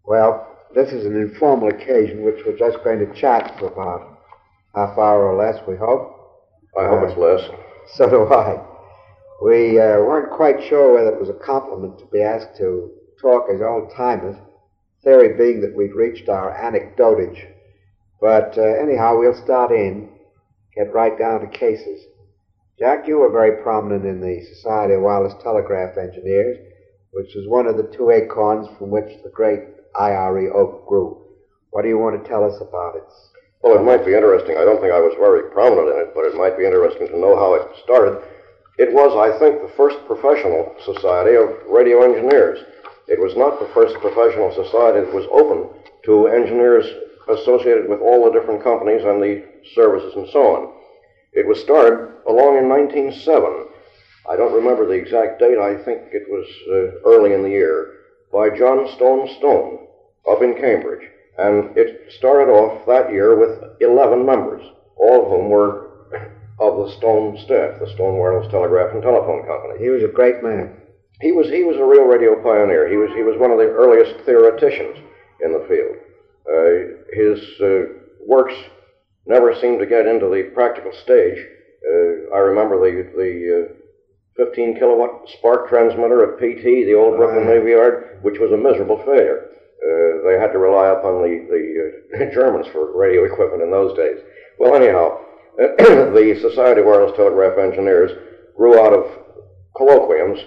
Well, this is an informal occasion which we're just going to chat for about half hour or less, we hope. I hope it's less. So do I. We weren't quite sure whether it was a compliment to be asked to talk as old-timers, theory being that we'd reached our anecdotage. But anyhow, we'll start in, get right down to cases. Jack, you were very prominent in the Society of Wireless Telegraph Engineers, which was one of the two acorns from which the great IRE oak grew. What do you want to tell us about it? Well, it might be interesting. I don't think I was very prominent in it, but it might be interesting to know how it started. It was, I think, the first professional society of radio engineers. It was not the first professional society that was open to engineers associated with all the different companies and the services and so on. It was started along in 1907. I don't remember the exact date. I think it was early in the year, by John Stone up in Cambridge. And it started off that year with 11 members, all of whom were of the Stone staff, the Stone Wireless Telegraph and Telephone Company. He was a great man. He was a real radio pioneer. He was one of the earliest theoreticians in the field. His works never seemed to get into the practical stage. I remember the 15 kilowatt spark transmitter at PT, the old Brooklyn Navy Yard, which was a miserable failure. They had to rely upon the Germans for radio equipment in those days. Well, anyhow, the Society of Wireless Telegraph Engineers grew out of colloquiums,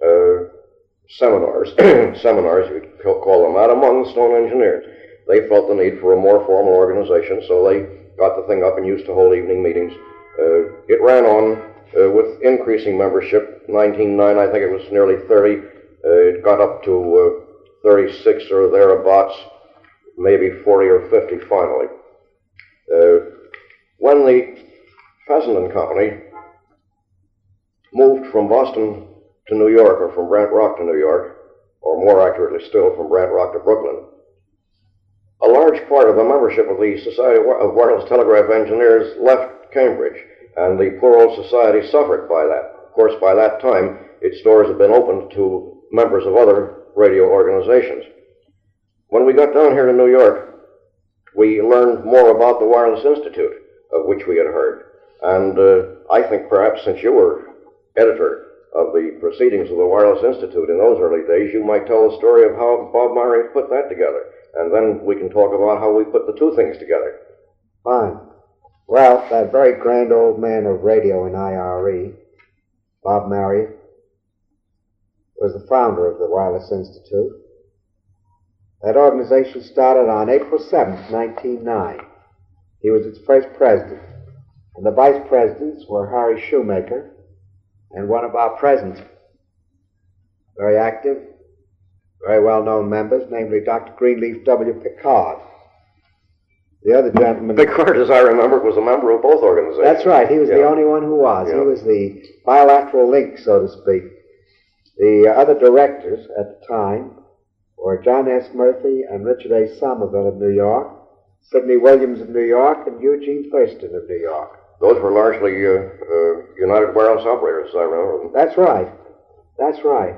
seminars, you could call them that, among the Stone engineers. They felt the need for a more formal organization, so they got the thing up and used to hold evening meetings. It ran on with increasing membership. 1909, I think it was nearly 30. It got up to 36 or thereabouts, maybe 40 or 50 finally. When the Pheasant and Company moved from Boston to New York, or from Brant Rock to New York, or more accurately still, from Brant Rock to Brooklyn, a large part of the membership of the Society of Wireless Telegraph Engineers left Cambridge, and the poor old society suffered by that. Of course, by that time, its doors had been opened to members of other radio organizations. When we got down here to New York, we learned more about the Wireless Institute, of which we had heard. And I think perhaps since you were editor of the proceedings of the Wireless Institute in those early days, you might tell the story of how Bob Murray put that together. And then we can talk about how we put the two things together. Fine. Well, that very grand old man of radio in IRE, Bob Marriott, was the founder of the Wireless Institute. That organization started on April 7th, 1909. He was its first president. And the vice presidents were Harry Shoemaker and one of our present very active, very well-known members, namely Dr. Greenleaf W. Picard. The other gentleman... Picard, as I remember, was a member of both organizations. That's right. He was the only one who was. Yeah. He was the bilateral link, so to speak. The other directors at the time were John S. Murphy and Richard A. Somerville of New York, Sidney Williams of New York, and Eugene Thurston of New York. Those were largely United Wireless operators, as I remember them. That's right. That's right.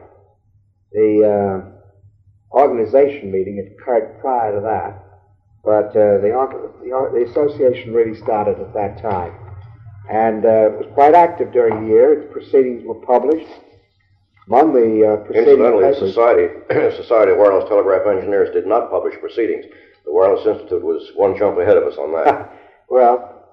The organization meeting had occurred prior to that, but the association really started at that time. And it was quite active during the year. Its proceedings were published. Among the proceedings... Incidentally, the Society of Wireless Telegraph Engineers did not publish proceedings. The Wireless Institute was one jump ahead of us on that. Well,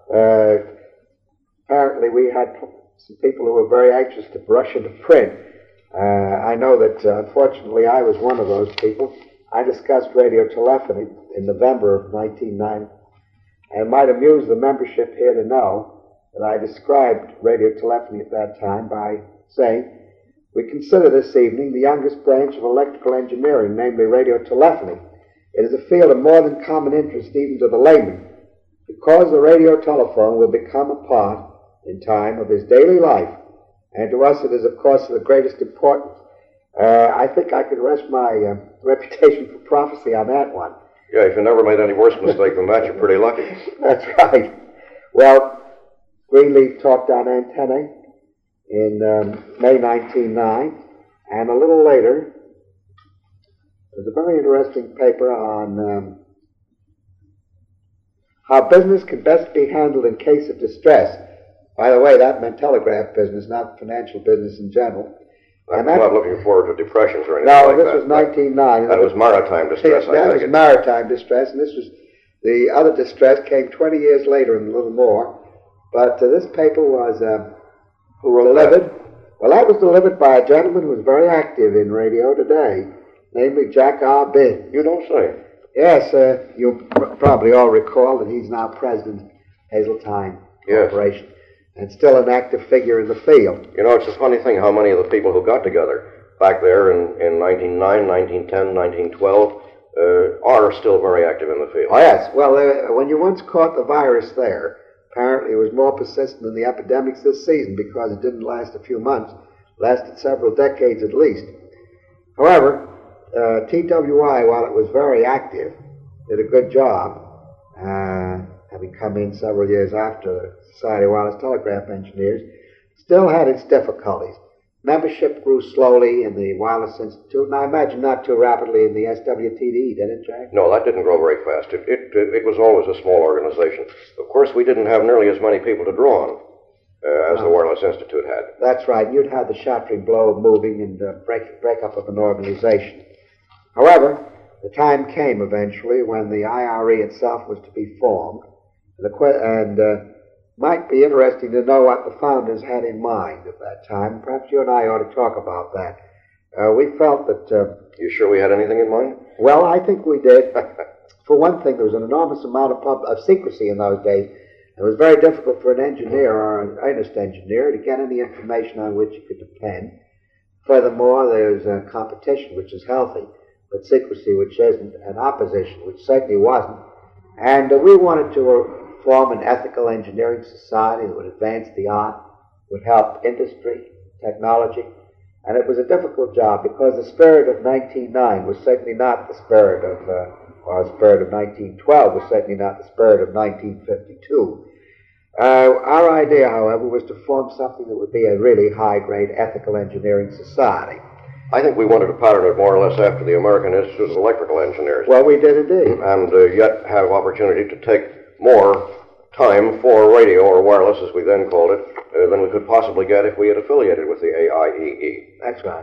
apparently we had some people who were very anxious to brush into print. I know that, unfortunately, I was one of those people. I discussed radio telephony in November of 1909, and it might amuse the membership here to know that I described radio telephony at that time by saying, we consider this evening the youngest branch of electrical engineering, namely radio telephony. It is a field of more than common interest even to the layman, because the radio telephone will become a part, in time, of his daily life, and to us it is, of course, of the greatest importance. I think I could rest my reputation for prophecy on that one. Yeah, if you never made any worse mistake than that, you're pretty lucky. That's right. Well, Greenleaf talked on antennae in May 1909, and a little later, It was a very interesting paper on how business can best be handled in case of distress. By the way, that meant telegraph business, not financial business in general. I'm not looking forward to depressions or anything no, like this that. was 1909. That was maritime distress, I That take was it. maritime distress, and this was the other distress came 20 years later and a little more. But this paper was who were delivered. Well, that was delivered by a gentleman who was very active in radio today, namely Jack R. Binns. You don't say. Yes, you'll probably all recall that he's now president of Hazeltine Corporation, and still an active figure in the field. You know, it's a funny thing how many of the people who got together back there in 1909, 1910, 1912 are still very active in the field. Oh, yes. Well, when you once caught the virus there, apparently it was more persistent than the epidemics this season because it didn't last a few months, lasted several decades at least. However, TWI, while it was very active, did a good job, having come in several years after the Society of Wireless Telegraph Engineers, still had its difficulties. Membership grew slowly in the Wireless Institute, and I imagine not too rapidly in the SWTD, did it, Jack? No, that didn't grow very fast. It was always a small organization. Of course, we didn't have nearly as many people to draw on as the Wireless Institute had. That's right. You'd had the shattering blow of moving and breakup of an organization. However, the time came eventually when the IRE itself was to be formed, and might be interesting to know what the founders had in mind at that time. Perhaps you and I ought to talk about that. We felt that... You sure we had anything in mind? Well, I think we did. For one thing, there was an enormous amount of secrecy in those days. It was very difficult for an engineer or an earnest engineer to get any information on which you could depend. Furthermore, there's competition, which is healthy, but secrecy, which isn't, and opposition, which certainly wasn't. And we wanted to form an ethical engineering society that would advance the art, would help industry, technology, and it was a difficult job because the spirit of 1909 was certainly not the spirit of, or the spirit of 1912 was certainly not the spirit of 1952. Our idea, however, was to form something that would be a really high-grade ethical engineering society. I think we wanted to pattern it more or less after the American Institute of Electrical Engineers. Well, we did indeed. And yet have opportunity to take more time for radio, or wireless as we then called it, than we could possibly get if we had affiliated with the AIEE. That's right.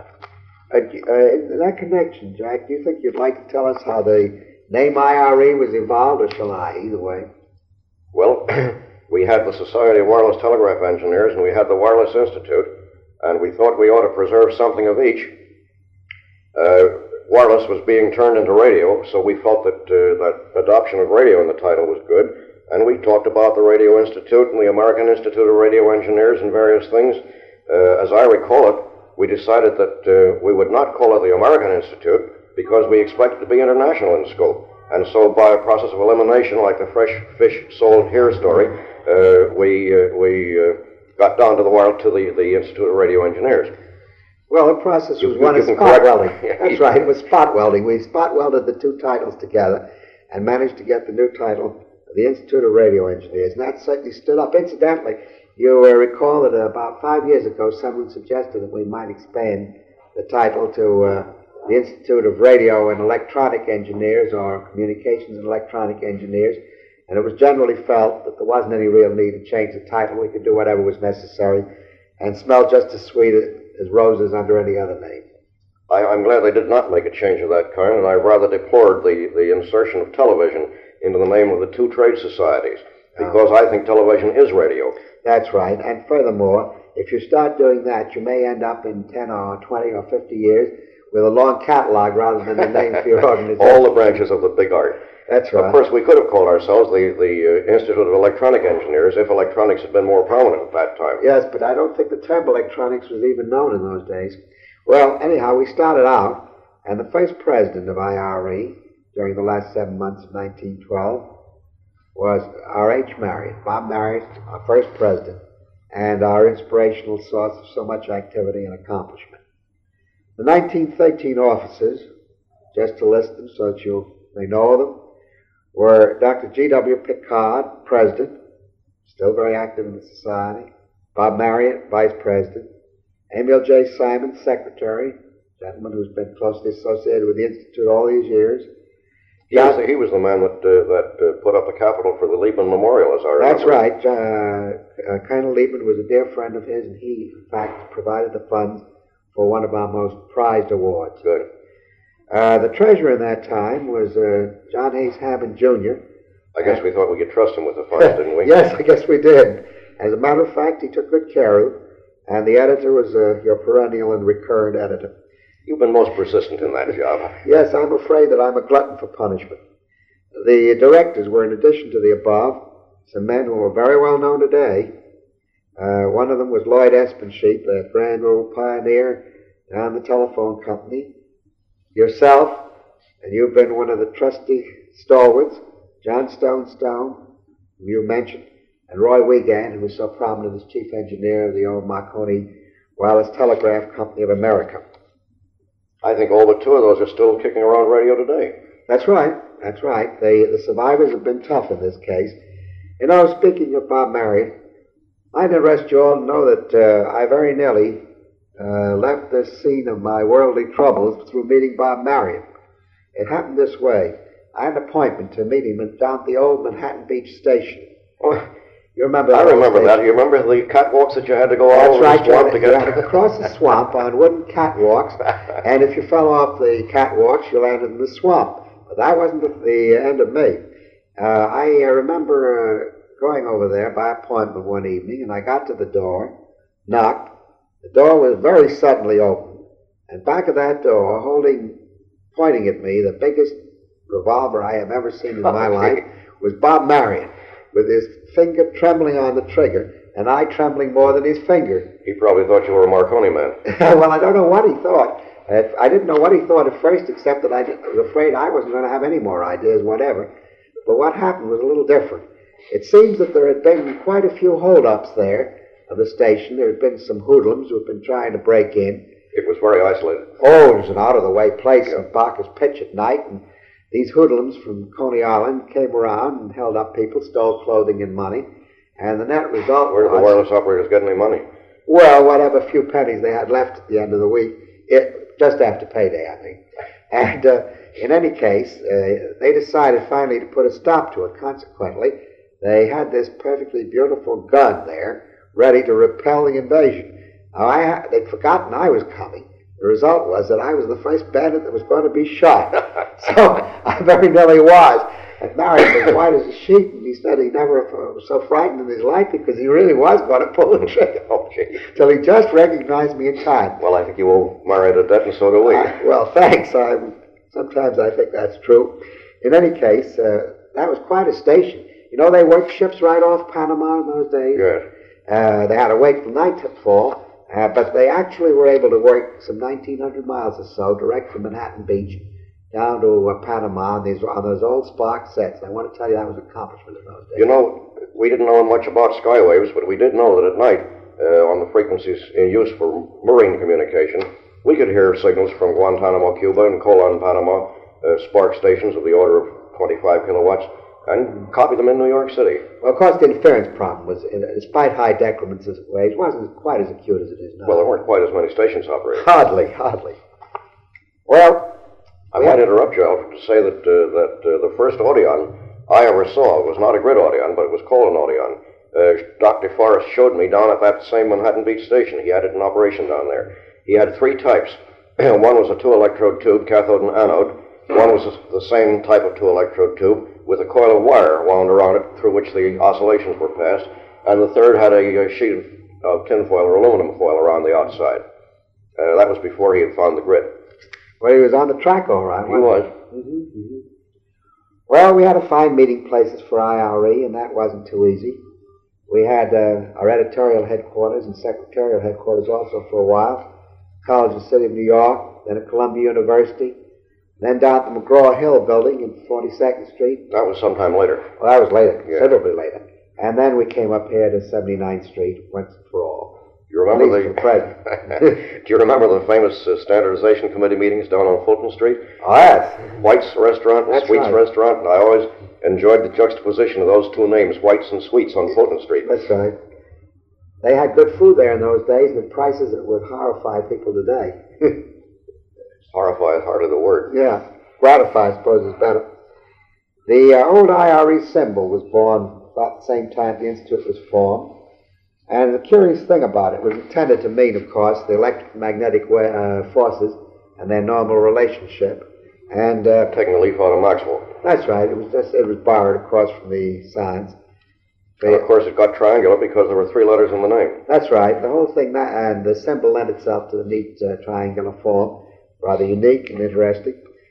In that connection, Jack, do you think you'd like to tell us how the name IRE was evolved, or shall I? Either way. Well, we had the Society of Wireless Telegraph Engineers, and we had the Wireless Institute, and we thought we ought to preserve something of each. Wireless was being turned into radio, so we felt that that adoption of radio in the title was good, and we talked about the Radio Institute and the American Institute of Radio Engineers and various things. As I recall it, we decided that we would not call it the American Institute because we expected to be international in scope. And so by a process of elimination, like the fresh fish sold here story, we got down to the Institute of Radio Engineers. Well, the process was one of spot welding. That's right, it was spot welding. We spot welded the two titles together and managed to get the new title, the Institute of Radio Engineers, and that certainly stood up. Incidentally, you recall that about 5 years ago, someone suggested that we might expand the title to the Institute of Radio and Electronic Engineers, or Communications and Electronic Engineers, and it was generally felt that there wasn't any real need to change the title. We could do whatever was necessary and smell just as sweet as roses under any other name. I'm glad they did not make a change of that kind, and I rather deplored the insertion of television into the name of the two trade societies, because I think television is radio. That's right, and furthermore, if you start doing that, you may end up in 10 or 20 or 50 years with a long catalog rather than the name for your organization. All the branches of the big art. That's right. Of course, we could have called ourselves the Institute of Electronic Engineers if electronics had been more prominent at that time. Yes, but I don't think the term electronics was even known in those days. Well, anyhow, we started out, and the first president of IRE during the last 7 months of 1912 was R.H. Marriott, Bob Marriott, our first president, and our inspirational source of so much activity and accomplishment. The 1913 officers, just to list them so that you may know them, were Dr. G.W. Picard, president, still very active in the society, Bob Marriott, vice president, Emil J. Simon, secretary, gentleman who's been closely associated with the Institute all these years. He was the man that put up the Capitol for the Liebman Memorial, as I remember. That's right. Colonel Liebman was a dear friend of his, and he, in fact, provided the funds for one of our most prized awards. Good. The treasurer in that time was John Hayes Hammond, Jr. I guess we thought we could trust him with the funds, didn't we? Yes, I guess we did. As a matter of fact, he took good care of them, and the editor was your perennial and recurrent editor. You've been most persistent in that job. Yes, I'm afraid that I'm a glutton for punishment. The directors were, in addition to the above, some men who are very well known today. One of them was Lloyd Espensheep, that grand old pioneer down the telephone company. Yourself, and you've been one of the trusty stalwarts, John Stone, who you mentioned, and Roy Wiegand, who was so prominent as chief engineer of the old Marconi Wireless Telegraph Company of America. I think all but two of those are still kicking around radio today. That's right. That's right. The survivors have been tough in this case. You know, speaking of Bob Marion, I'd interest you all to know that I very nearly left this scene of my worldly troubles through meeting Bob Marion. It happened this way. I had an appointment to meet him down at the old Manhattan Beach station. Oh, you remember I that? remember that. You remember the catwalks that you had to go all over the swamp to get? You had to cross the swamp on wooden catwalks, and if you fell off the catwalks, you landed in the swamp. But that wasn't the end of me. I remember going over there by appointment one evening, and I got to the door, knocked. The door was very suddenly open, and back of that door, pointing at me, the biggest revolver I have ever seen in my life, was Bob Marion, with his finger trembling on the trigger, and I trembling more than his finger. He probably thought you were a Marconi man. Well, I don't know what he thought. I didn't know what he thought at first, except that I was afraid I wasn't going to have any more ideas, whatever. But what happened was a little different. It seems that there had been quite a few hold-ups there of the station. There had been some hoodlums who had been trying to break in. It was very isolated. Oh, it was an out-of-the-way place on Bacchus Pitch at night, and these hoodlums from Coney Island came around and held up people, stole clothing and money, and the net result Where did the wireless operators get any money? Well, whatever few pennies they had left at the end of the week, just after payday, I think. And in any case, they decided finally to put a stop to it. Consequently, they had this perfectly beautiful gun there, ready to repel the invasion. Now, they'd forgotten I was coming. The result was that I was the first bandit that was going to be shot. So I very nearly was. And Marion was white as a sheet, and he said he never was so frightened in his life because he really was going to pull the trigger. Okay. Till he just recognized me in time. Well, I think you owe Marion a debt, and so do we. Well, thanks. Sometimes I think that's true. In any case, that was quite a station. You know, they worked ships right off Panama in those days. Yes. They had to wait for night to fall. But they actually were able to work some 1,900 miles or so direct from Manhattan Beach down to Panama on those old Spark sets. I want to tell you that was an accomplishment in those days. You know, we didn't know much about skywaves, but we did know that at night, on the frequencies in use for marine communication, we could hear signals from Guantanamo, Cuba, and Colon, Panama, Spark stations of the order of 25 kilowatts, and copy them in New York City. Well, of course, the interference problem was, despite high decrements of waves, wasn't quite as acute as it is now. Well, there weren't quite as many stations operating. Hardly. Well, I might interrupt you, Alfred, to say that the first Audion I ever saw was not a grid Audion, but it was called an Audion. Dr. Forrest showed me down at that same Manhattan Beach station. He had it in operation down there. He had three types. One was a two-electrode tube, cathode and anode. One was the same type of two-electrode tube with a coil of wire wound around it through which the oscillations were passed. And the third had a sheet of tinfoil or aluminum foil around the outside. That was before he had found the grid. Well, he was on the track all right. He was. Mm-hmm. Well, we had to find meeting places for IRE, and that wasn't too easy. We had our editorial headquarters and secretarial headquarters also for a while. College of the City of New York, then at Columbia University, then down at the McGraw-Hill building in 42nd Street. That was sometime later. Well, that was later, considerably later. And then we came up here to 79th Street, once and for all. You remember Do you remember the famous Standardization Committee meetings down on Fulton Street? Oh, yes. White's Restaurant and That's Sweet's right. Restaurant, and I always enjoyed the juxtaposition of those two names, White's and Sweet's, on Fulton Street. That's right. They had good food there in those days, and prices that would horrify people today. Horrify is hardly the word. Yeah, gratify, I suppose, is better. The old IRE symbol was born about the same time the Institute was formed. And the curious thing about it was intended to mean, of course, the electromagnetic forces and their normal relationship. And Taking a leaf out of Maxwell. that's right. It was borrowed, of course, from the signs. And of course, it got triangular because there were 3 letters in the name. That's right. The whole thing, and the symbol lent itself to the neat triangular form, rather unique and interesting.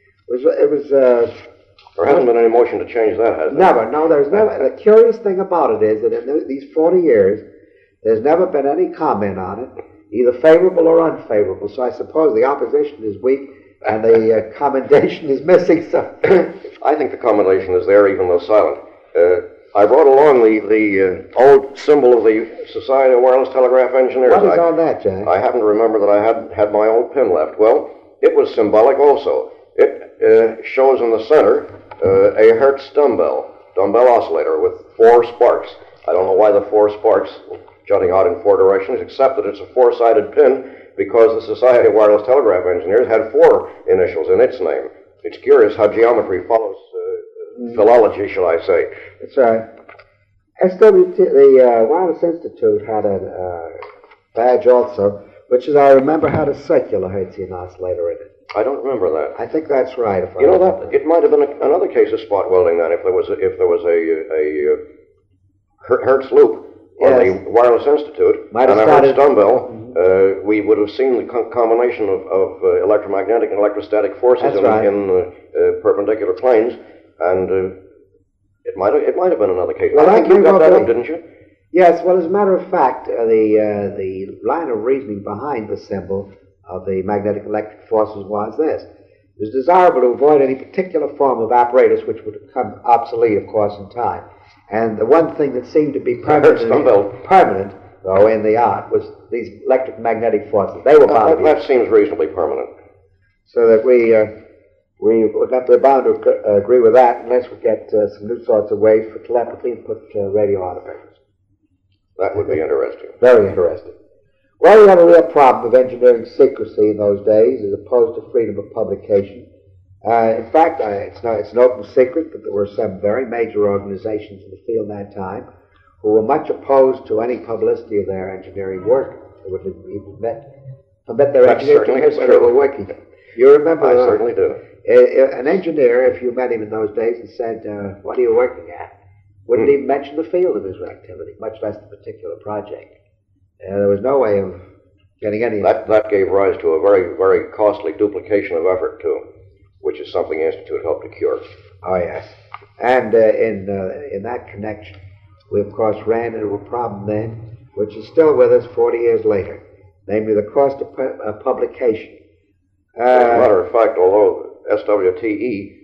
There hasn't been any motion to change that, has there? Never. No, there's never. The curious thing about it is that in these 40 years, there's never been any comment on it, either favorable or unfavorable. So I suppose the opposition is weak and the commendation is missing. So I think the commendation is there, even though silent. I brought along the old symbol of the Society of Wireless Telegraph Engineers. what is on that, Jack? I happen to remember that I had my old pin left. Well, it was symbolic also. It shows in the center a Hertz dumbbell oscillator with 4 sparks. I don't know why the 4 sparks jutting out in 4 directions, except that it's a 4-sided pin because the Society of Wireless Telegraph Engineers had 4 initials in its name. It's curious how geometry follows philology, shall I say. That's right. SWT, the Wireless Institute had a badge also, which is, I remember, had a circular Hertzian oscillator in it. I don't remember that. I think that's right. If I You know remember. that it might have been another case of spot welding. Then, if there was a Hertz loop on Yes. the Wireless Institute Might have and a Hertz started- dumbbell, we would have seen the combination of electromagnetic and electrostatic forces That's right. in perpendicular planes, and it might have been another case. Well, I think that you got may that well up, be. didn't you? Yes, well, as a matter of fact, the line of reasoning behind the symbol of the magnetic electric forces was this. It was desirable to avoid any particular form of apparatus which would become obsolete, of course, in time. And the one thing that seemed to be Hertz dumbbell. permanent, though, in the art was these electromagnetic forces. They were bound to be. That seems reasonably permanent. So that we're bound to agree with that unless we get some new sorts of ways for telepathy and put radio artifacts. That would be interesting. Very interesting. Well, we had a real problem of engineering secrecy in those days as opposed to freedom of publication. In fact, it's an open secret that there were some very major organizations in the field in that time who were much opposed to any publicity of their engineering work. They would even permit their That engineers to certainly admit is where they true. were working. You remember I certainly do. an engineer, if you met him in those days and said, what are you working at? Wouldn't even mention the field of his activity, much less the particular project. There was no way of getting any... That gave rise to a very, very costly duplication of effort, too, which is something the Institute helped to cure. Oh, yes. And in that connection, we, of course, ran into a problem then, which is still with us 40 years later, namely the cost of publication. As a matter of fact, although SWTE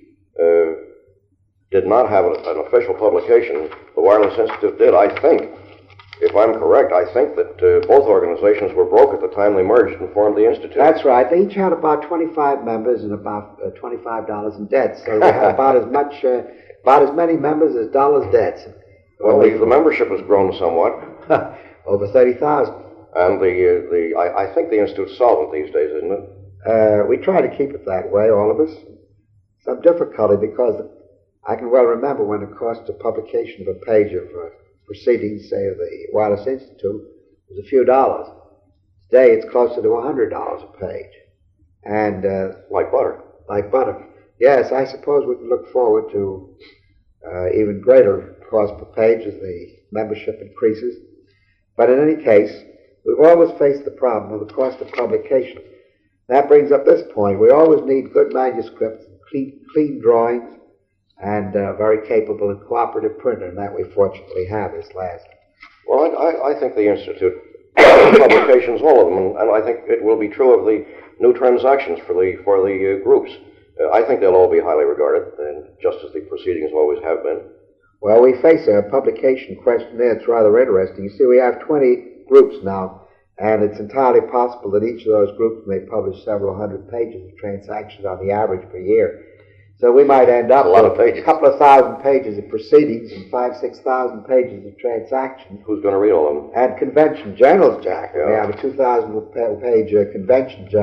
did not have an official publication, the Wireless Institute did, I think. If I'm correct, I think that both organizations were broke at the time they merged and formed the Institute. That's right. They each had about 25 members and about $25 in debt. So they had about as many members as dollars debts. Well, the membership has grown somewhat, Over 30,000. and I think the Institute's solvent these days, isn't it? We try to keep it that way, all of us. Some difficulty because I can well remember when the cost of publication of a page of proceedings, say, of the Wireless Institute was a few dollars. Today it's closer to $100 a page. And Like butter. like butter. Yes, I suppose we can look forward to even greater cost per page as the membership increases. But in any case, we've always faced the problem of the cost of publication. That brings up this point. We always need good manuscripts, clean drawings, and very capable and cooperative printer, and that we fortunately have this last. Well, I think the Institute publications, all of them, and I think it will be true of the new transactions for the groups. I think they'll all be highly regarded, and just as the proceedings always have been. Well, we face a publication question there. It's rather interesting. You see, we have 20 groups now, and it's entirely possible that each of those groups may publish several hundred pages of transactions on the average per year. So we might end up A lot of with pages. a couple of thousand pages of proceedings and 5,000-6,000 pages of transactions. Who's going to read all of them? And convention journals, Jack. Yeah. We have a 2,000-page convention journal.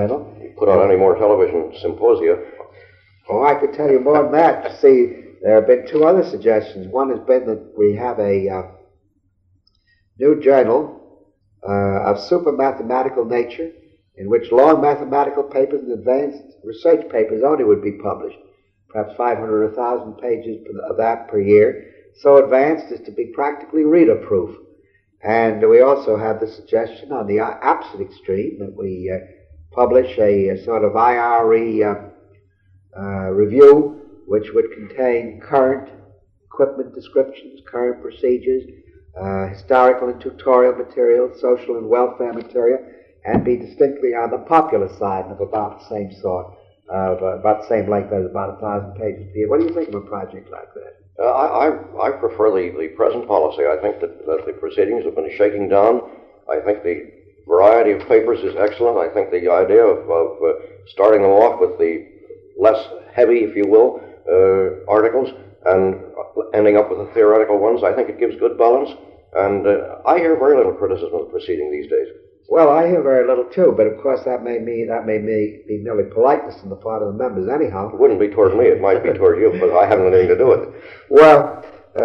put on any more television symposia. Oh, I could tell you more than that. See, there have been two other suggestions. One has been that we have a new journal of super mathematical nature in which long mathematical papers and advanced research papers only would be published, perhaps 500 or 1,000 pages of that per year, so advanced as to be practically reader-proof. And we also have the suggestion on the opposite extreme that we publish a sort of IRE review which would contain current equipment descriptions, current procedures, historical and tutorial material, social and welfare material, and be distinctly on the popular side of about the same sort, of about the same length as about 1,000 pages per year. What do you think of a project like that? I prefer the present policy. I think that the proceedings have been shaking down. I think the variety of papers is excellent. I think the idea of starting them off with the less heavy, if you will, articles and ending up with the theoretical ones, I think it gives good balance. And I hear very little criticism of the proceeding these days. Well, I hear very little too, but of course that may be merely politeness on the part of the members anyhow. It wouldn't be toward me, it might be toward you, but I haven't anything to do with it. Well,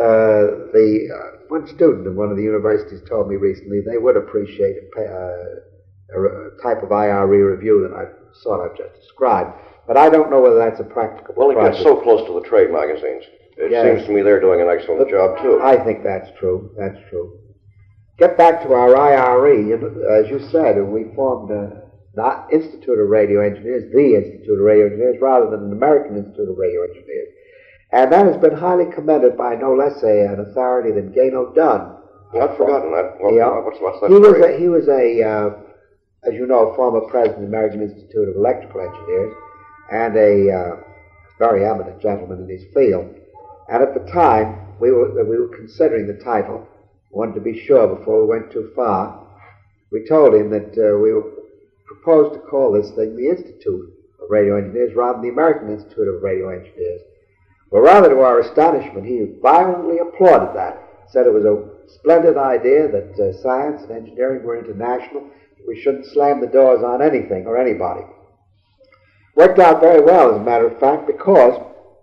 one student in one of the universities told me recently they would appreciate a type of IRE review that I sort of just described, but I don't know whether that's a practical Well, it project. gets so close to the trade magazines. It seems to me they're doing an excellent job, too. I think that's true. That's true. Get back to our IRE. As you said, we formed the Institute of Radio Engineers, the Institute of Radio Engineers, rather than an American Institute of Radio Engineers. And that has been highly commended by no less an authority than Gano Dunn. I've forgotten that. Well, yeah. What's that? He was as you know, former president of the American Institute of Electrical Engineers, and a very eminent gentleman in his field. And at the time, we were considering the title, wanted to be sure before we went too far. We told him that we proposed to call this thing the Institute of Radio Engineers rather than the American Institute of Radio Engineers. Well, rather to our astonishment, he violently applauded that, said it was a splendid idea that science and engineering were international. We shouldn't slam the doors on anything or anybody. Worked out very well, as a matter of fact, because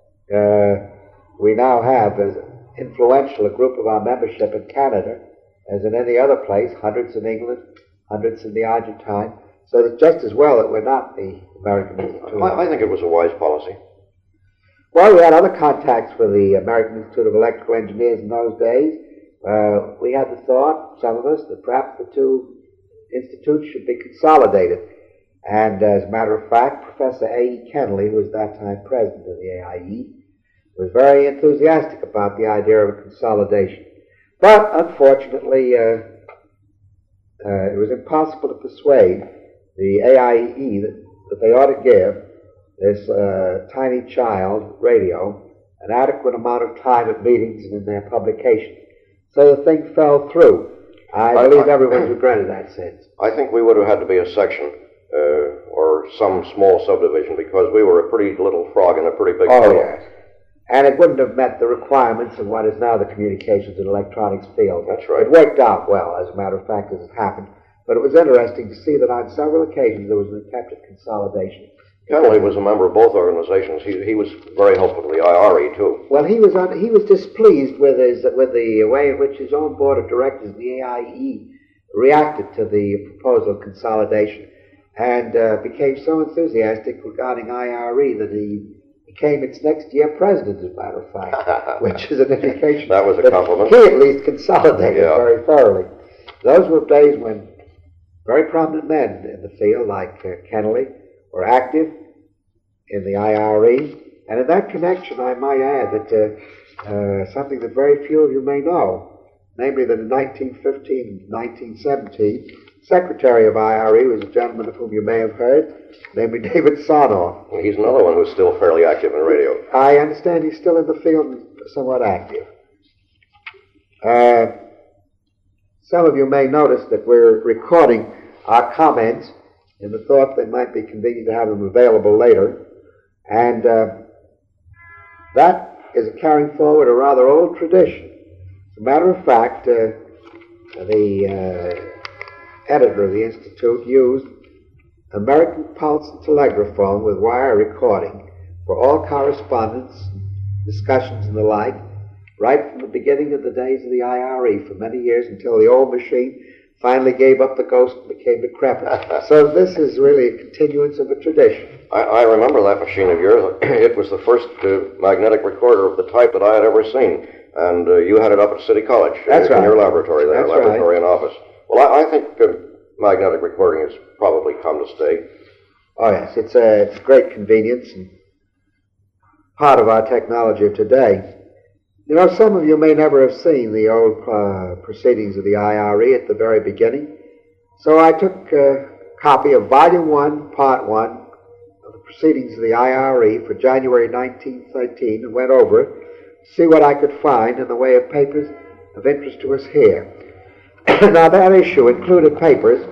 we now have as influential a group of our membership in Canada as in any other place, hundreds in England, hundreds in the Argentine, so that just as well that we're not the American Institute. I think it was a wise policy. Well, we had other contacts with the American Institute of Electrical Engineers in those days. We had the thought, some of us, that perhaps the two institutes should be consolidated. And as a matter of fact, Professor A.E. Kennelly, who was at that time president of the AIE, was very enthusiastic about the idea of a consolidation. But unfortunately, it was impossible to persuade the AIE that they ought to give this tiny child radio an adequate amount of time at meetings and in their publications. So the thing fell through. I believe everyone's regretted that since. I think we would have had to be a section or some small subdivision because we were a pretty little frog in a pretty big kettle. Yes. And it wouldn't have met the requirements of what is now the communications and electronics field. That's right. It worked out well, as a matter of fact, as it happened. But it was interesting to see that on several occasions there was an attempt at consolidation. Kennelly was a member of both organizations. He was very helpful to the IRE, too. Well, he was displeased with the way in which his own board of directors, the AIE, reacted to the proposal of consolidation, and became so enthusiastic regarding IRE that he became its next year president, as a matter of fact, which is an indication that was a compliment. He at least consolidated very thoroughly. Those were days when very prominent men in the field, like Kennelly, were active in the IRE. And in that connection, I might add that something that very few of you may know, namely that in 1915 and 1917, Secretary of IRE was a gentleman of whom you may have heard, namely David Sarnoff. Well, he's another one who's still fairly active in radio. I understand he's still in the field and somewhat active. Some of you may notice that we're recording our comments in the thought that it might be convenient to have them available later. And that is carrying forward a rather old tradition. As a matter of fact, the editor of the Institute used American pulse and telegraphone with wire recording for all correspondence, discussions, and the like, right from the beginning of the days of the IRE for many years until the old machine finally gave up the ghost and became decrepit. So this is really a continuance of a tradition. I remember that machine of yours. It was the first magnetic recorder of the type that I had ever seen. And you had it up at City College. That's right. In your laboratory there, That's laboratory right. and office. Well, I think magnetic recording has probably come to stay. Oh, yes. It's a great convenience and part of our technology of today. You know, some of you may never have seen the old proceedings of the IRE at the very beginning. So I took a copy of Volume 1, Part 1 of the proceedings of the IRE for January 1913 and went over it to see what I could find in the way of papers of interest to us here. Now, that issue included papers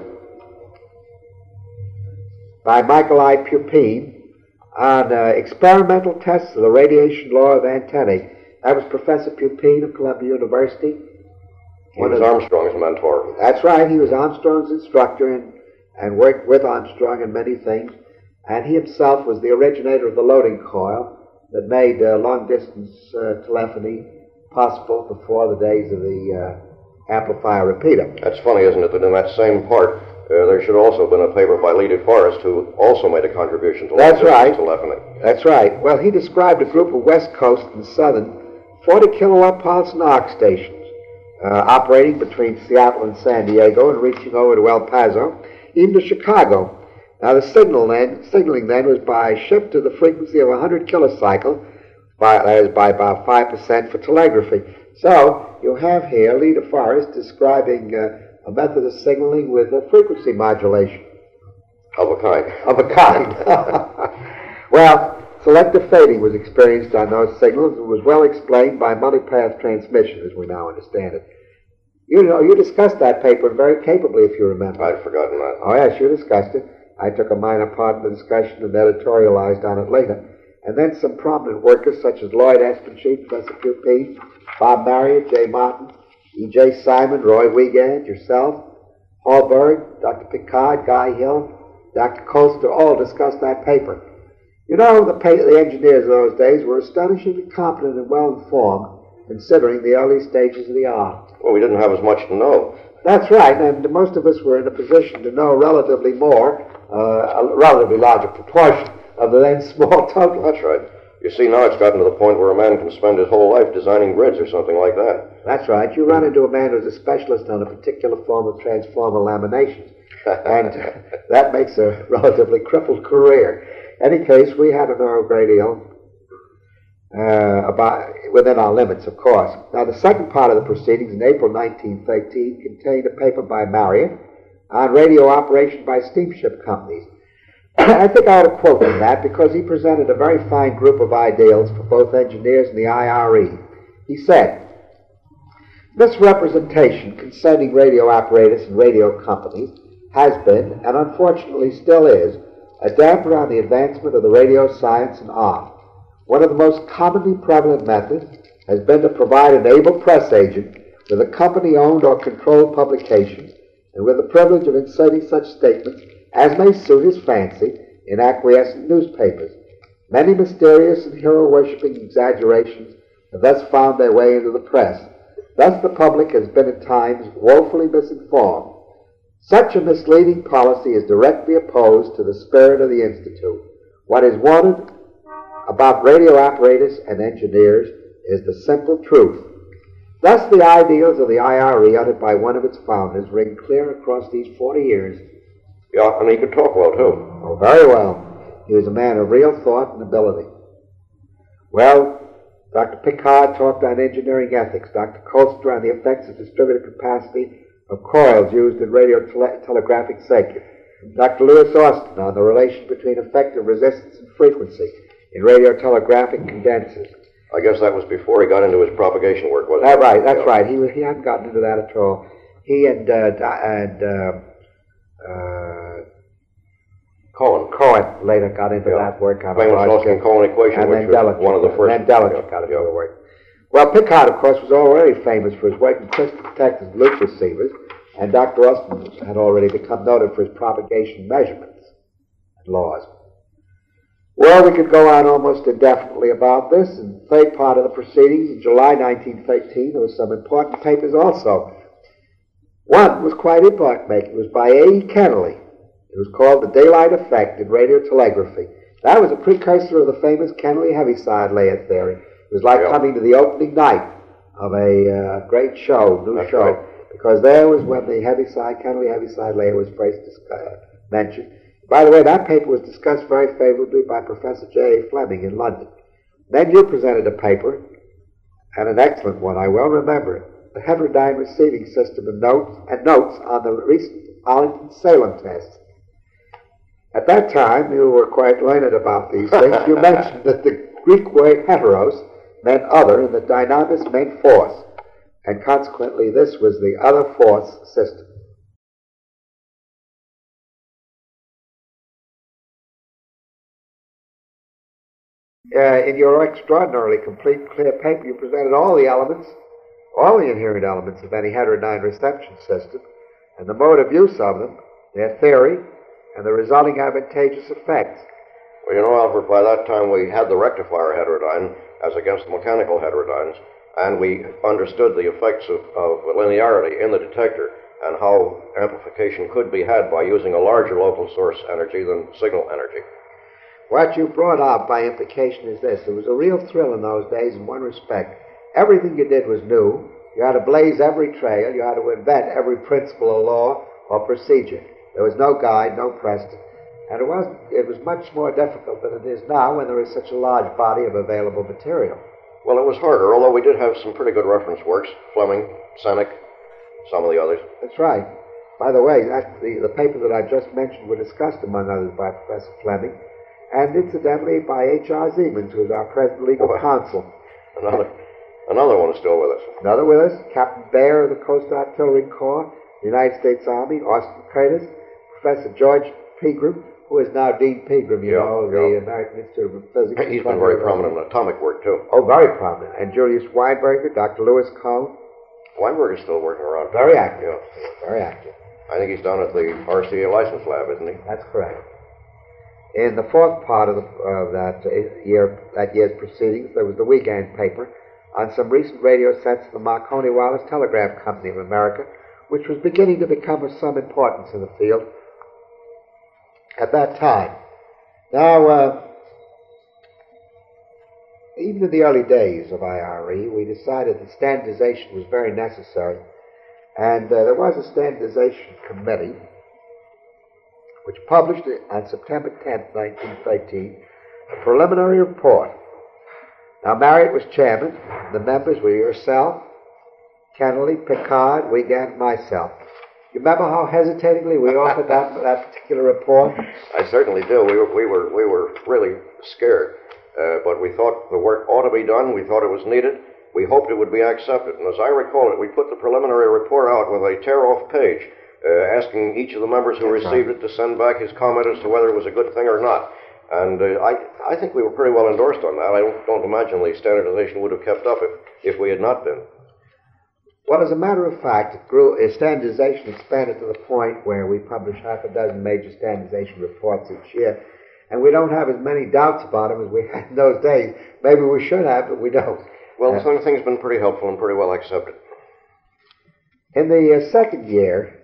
by Michael I. Pupin on experimental tests of the radiation law of antennae. That was Professor Pupin of Columbia University. He was Armstrong's mentor. That's right. He was Armstrong's instructor and worked with Armstrong in many things. And he himself was the originator of the loading coil that made long-distance telephony possible before the days of the amplifier repeater. That's funny, isn't it, that in that same part, there should also have been a paper by Lee De Forest, who also made a contribution to long-distance telephony. That's right. Well, he described a group of West Coast and Southern 40-kilowatt pulse and arc stations operating between Seattle and San Diego and reaching over to El Paso, even to Chicago. Now, the signaling then was by shift to the frequency of 100 kilocycle, that is by about 5% for telegraphy. So, you have here Lee De Forest describing a method of signaling with a frequency modulation. Of a kind. Of a kind. Well, selective fading was experienced on those signals and was well explained by multipath transmission, as we now understand it. You know, you discussed that paper very capably, if you remember. I'd forgotten that. Oh, yes, you discussed it. I took a minor part in the discussion and editorialized on it later. And then some prominent workers such as Lloyd Espenschied, Professor Pupin, Bob Marriott, J. Martin, E.J. Simon, Roy Wiegand, yourself, Hallberg, Dr. Picard, Guy Hill, Dr. Colster, all discussed that paper. You know, the engineers of those days were astonishingly competent and well-informed, considering the early stages of the art. Well, we didn't have as much to know. That's right, and most of us were in a position to know relatively more, a relatively larger proportion of the then small total. That's right. You see, now it's gotten to the point where a man can spend his whole life designing grids or something like that. That's right. You run into a man who's a specialist on a particular form of transformer lamination, and that makes a relatively crippled career. In any case, we had to know a great deal about within our limits, of course. Now, the second part of the proceedings in April 1913 contained a paper by Marriott on radio operation by steamship companies. I think I ought to quote from that because he presented a very fine group of ideals for both engineers and the IRE. He said, "Misrepresentation concerning radio operators and radio companies has been, and unfortunately still is, a damper on the advancement of the radio science and art. One of the most commonly prevalent methods has been to provide an able press agent with a company-owned or controlled publication and with the privilege of inserting such statements as may suit his fancy in acquiescent newspapers. Many mysterious and hero-worshipping exaggerations have thus found their way into the press. Thus the public has been at times woefully misinformed. Such a misleading policy is directly opposed to the spirit of the Institute. What is wanted about radio operators and engineers is the simple truth." Thus the ideals of the IRE uttered by one of its founders ring clear across these 40 years. Yeah, and he could talk well, too. Oh, very well. He was a man of real thought and ability. Well, Dr. Picard talked on engineering ethics, Dr. Colster on the effects of distributed capacity of coils used in radio telegraphic circuit, Dr. Lewis Austin on the relation between effective resistance and frequency in radio telegraphic condensers. I guess that was before he got into his propagation work, wasn't it? That's right. He hadn't gotten into that at all. He and Cohen later got into that work on famous Austin-Cohen equation, and which was one of the first. And then Delinger got into the work. Well, Picard, of course, was already famous for his work in crystal detectors and loop receivers, and Dr. Austin had already become noted for his propagation measurements. and laws. Well, we could go on almost indefinitely about this. In the third part of the proceedings, in July 1913, there were some important papers also. One was quite important. It was by A.E. Kennelly. It was called The Daylight Effect in Radiotelegraphy. That was a precursor of the famous Kennelly Heaviside layer theory. It was like coming to the opening night of a great show, new show, right. Because there was when the Kennelly Heaviside layer was first mentioned. By the way, that paper was discussed very favorably by Professor J.A. Fleming in London. Then you presented a paper, and an excellent one, I well remember it, the heterodyne receiving system and notes on the recent Arlington-Salem test. At that time, you were quite learned about these things. You mentioned that the Greek word heteros meant other, and that dynamis meant force, and consequently this was the other force system. In your extraordinarily complete, clear paper, you presented all the elements, all the inherent elements of any heterodyne reception system, and the mode of use of them, their theory, and the resulting advantageous effects. Well, you know, Alfred, by that time we had the rectifier heterodyne as against the mechanical heterodynes, and we understood the effects of linearity in the detector and how amplification could be had by using a larger local source energy than signal energy. What you brought out by implication is this. There was a real thrill in those days in one respect. Everything you did was new. You had to blaze every trail. You had to invent every principle of law or procedure. There was no guide, no precedent. And it was much more difficult than it is now when there is such a large body of available material. Well, it was harder, although we did have some pretty good reference works. Fleming, Senek, some of the others. That's right. By the way, the papers that I just mentioned were discussed, among others, by Professor Fleming, and incidentally by H.R. Siemens, who is our present legal counsel. Another one is still with us. Another with us, Captain Baer of the Coast Artillery Corps, the United States Army, Austin Curtis, Professor George Pegram, who is now Dean Pegram, the American Institute of Physics. He's been very prominent in atomic work, too. Oh, very prominent. And Julius Weinberger, Dr. Lewis Cohn. Weinberger's still working around. Very active. Yeah. Very active. I think he's down at the RCA license lab, isn't he? That's correct. In the fourth part of that year's proceedings, there was the weekend paper on some recent radio sets of the Marconi Wireless Telegraph Company of America, which was beginning to become of some importance in the field at that time. Now, even in the early days of IRE, we decided that standardization was very necessary, and there was a standardization committee which published on September 10th, 1913, a preliminary report. Now, Marriott was chairman. The members were yourself, Kennelly, Picard, Wiegand, and myself. You remember how hesitatingly we offered that particular report? I certainly do. We were really scared, but we thought the work ought to be done. We thought it was needed. We hoped it would be accepted. And as I recall it, we put the preliminary report out with a tear-off page, asking each of the members who received it to send back his comment as to whether it was a good thing or not. And I think we were pretty well endorsed on that. I don't imagine the standardization would have kept up if we had not been. Well, as a matter of fact, standardization expanded to the point where we publish half a dozen major standardization reports each year, and we don't have as many doubts about them as we had in those days. Maybe we should have, but we don't. Well, the whole thing's been pretty helpful and pretty well accepted. In the second year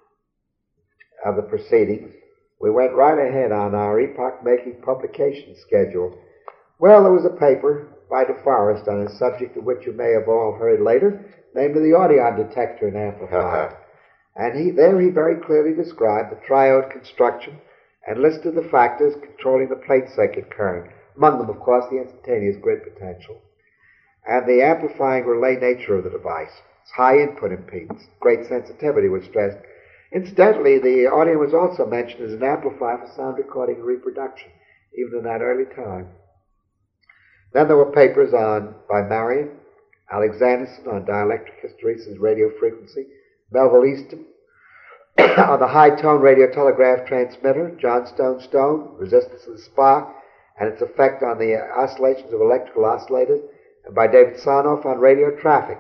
of the proceedings, we went right ahead on our epoch-making publication schedule. Well, there was a paper by DeForest on a subject of which you may have all heard later, namely the Audion detector and amplifier. And he very clearly described the triode construction and listed the factors controlling the plate circuit current, among them, of course, the instantaneous grid potential, and the amplifying relay nature of the device. Its high input impedance, great sensitivity was stressed. Incidentally, the Audion was also mentioned as an amplifier for sound recording and reproduction, even in that early time. Then there were papers by Marion, Alexanderson on dielectric hysteresis radio frequency, Melville Easton on the high-tone radio telegraph transmitter, John Stone, resistance of the spark, and its effect on the oscillations of electrical oscillators, and by David Sarnoff on radio traffic.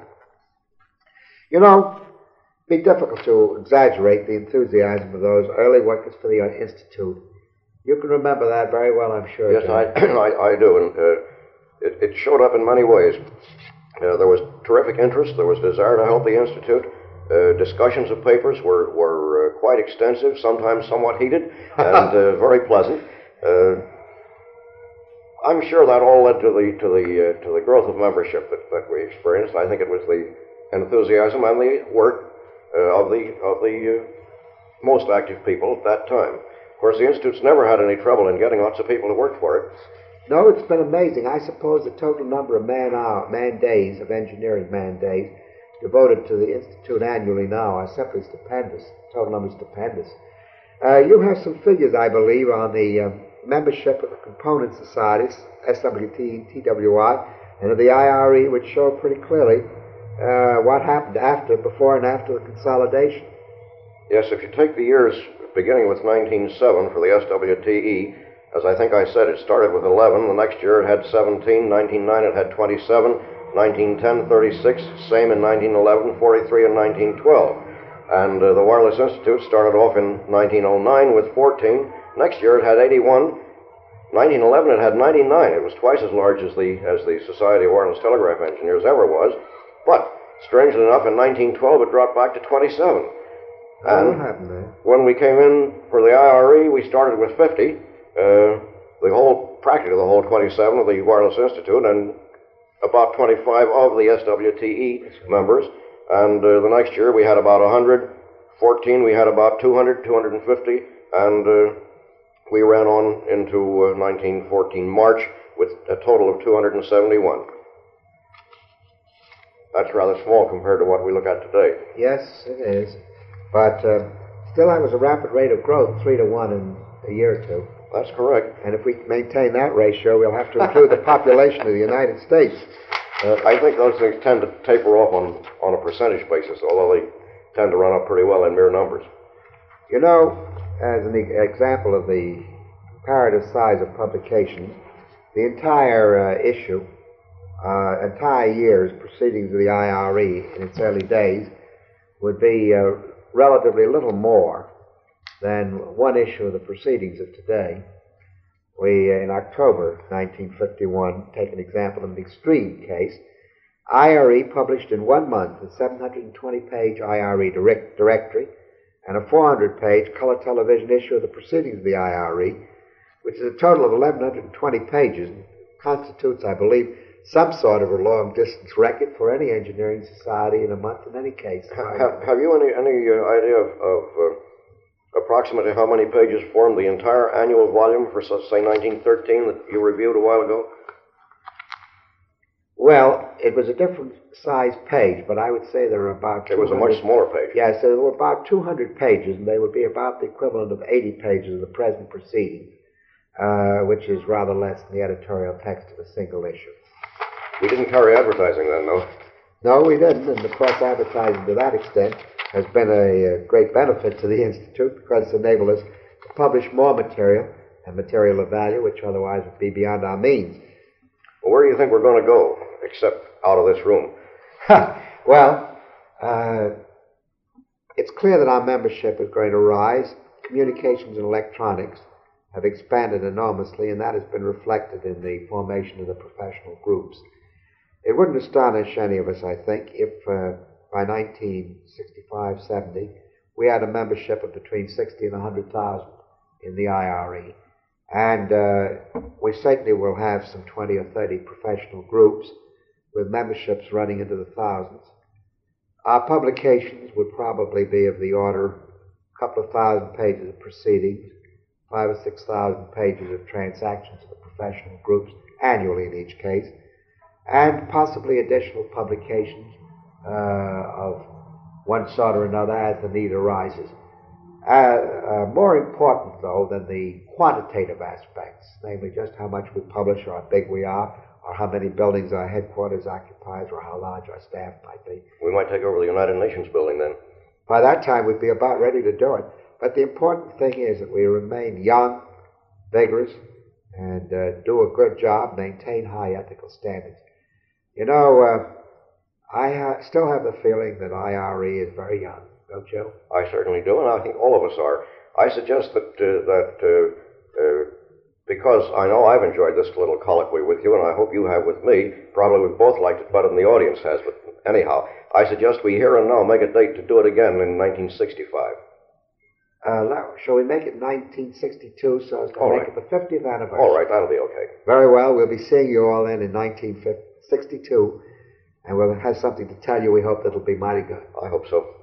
You know, it'd be difficult to exaggerate the enthusiasm of those early workers for the Institute. You can remember that very well, I'm sure. Yes, John. I do, and it showed up in many ways. There was terrific interest. There was desire to help the Institute. Discussions of papers were quite extensive, sometimes somewhat heated, and very pleasant. I'm sure that all led to the growth of membership that we experienced. I think it was the enthusiasm and the work of the most active people at that time. Of course, the Institute's never had any trouble in getting lots of people to work for it. No, it's been amazing. I suppose the total number of man days, of engineering man days, devoted to the Institute annually now are simply stupendous. The total number is stupendous. You have some figures, I believe, on the membership of the component societies, SWT and TWI, and of the IRE, which show pretty clearly what happened before and after the consolidation. Yes, if you take the years beginning with 1907 for the SWTE, as I think I said, it started with 11. The next year it had 17. 1909 it had 27. 1910, 36. Same in 1911, 43 in 1912. And the Wireless Institute started off in 1909 with 14. Next year it had 81. 1911 it had 99. It was twice as large as the Society of Wireless Telegraph Engineers ever was. But, strangely enough, in 1912 it dropped back to 27. And what happened there? when we came in for the IRE, we started with 50. Practically the whole 27 of the Wireless Institute, and about 25 of the SWTE members. And the next year we had about 100. 14 we had about 200, 250, and we ran on into 1914 March with a total of 271. That's rather small compared to what we look at today. Yes, it is. But still, that was a rapid rate of growth, 3 to 1 in a year or two. That's correct. And if we maintain that ratio, we'll have to include the population of the United States. I think those things tend to taper off on a percentage basis, although they tend to run up pretty well in mere numbers. You know, as an example of the comparative size of publications, the entire entire year's proceedings of the IRE in its early days would be relatively little more than one issue of the proceedings of today. We, in October 1951, take an example of an extreme case. IRE published in 1 month a 720-page IRE directory and a 400-page color television issue of the proceedings of the IRE, which is a total of 1,120 pages, and constitutes, I believe, some sort of a long-distance record for any engineering society in a month in any case. Have you any idea of approximately how many pages formed the entire annual volume for, say, 1913 that you reviewed a while ago? Well, it was a different size page, but I would say there were about 200. It was a much smaller page. Yes, there were about 200 pages, and they would be about the equivalent of 80 pages of the present proceeding, which is rather less than the editorial text of a single issue. We didn't carry advertising then, no? No, we didn't, and of course advertising to that extent has been a great benefit to the Institute because it's enabled us to publish more material, and material of value, which otherwise would be beyond our means. Well, where do you think we're going to go, except out of this room? Well, it's clear that our membership is going to rise. Communications and electronics have expanded enormously, and that has been reflected in the formation of the professional groups. It wouldn't astonish any of us, I think, if by 1965-70 we had a membership of between 60 and 100,000 in the IRE. And we certainly will have some 20 or 30 professional groups with memberships running into the thousands. Our publications would probably be of the order a couple of thousand pages of proceedings, 5,000 or 6,000 pages of transactions of the professional groups annually in each case, and possibly additional publications of one sort or another as the need arises. More important, though, than the quantitative aspects, namely just how much we publish or how big we are, or how many buildings our headquarters occupies, or how large our staff might be. We might take over the United Nations building then. By that time, we'd be about ready to do it. But the important thing is that we remain young, vigorous, and do a good job, maintain high ethical standards. You know, I still have the feeling that IRE is very young, don't you? I certainly do, and I think all of us are. I suggest that Because I know I've enjoyed this little colloquy with you, and I hope you have with me. Probably we both liked it better than the audience has, but anyhow, I suggest we here and now make a date to do it again in 1965. Shall we make it 1962 so as to make it the 50th anniversary? All right, that'll be okay. Very well. We'll be seeing you all then in 1962, and we'll have something to tell you. We hope that'll be mighty good. I hope so.